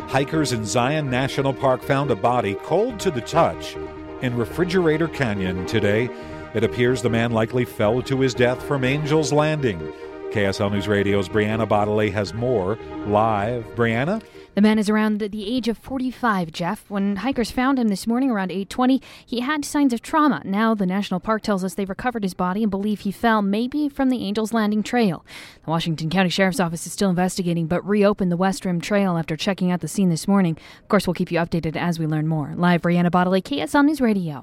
Hikers in Zion National Park found a body cold to the touch in Refrigerator Canyon today. It appears the man likely fell to his death from Angel's Landing. KSL News Radio's Brianna Bodley has more live. Brianna? The man is around the age of 45, Jeff. When hikers found him this morning around 8:20, he had signs of trauma. Now the National Park tells us they've recovered his body and believe he fell maybe from the Angel's Landing Trail. The Washington County Sheriff's Office is still investigating, but reopened the West Rim Trail after checking out the scene this morning. Of course, we'll keep you updated as we learn more. Live, Brianna Bodley, KSL News Radio.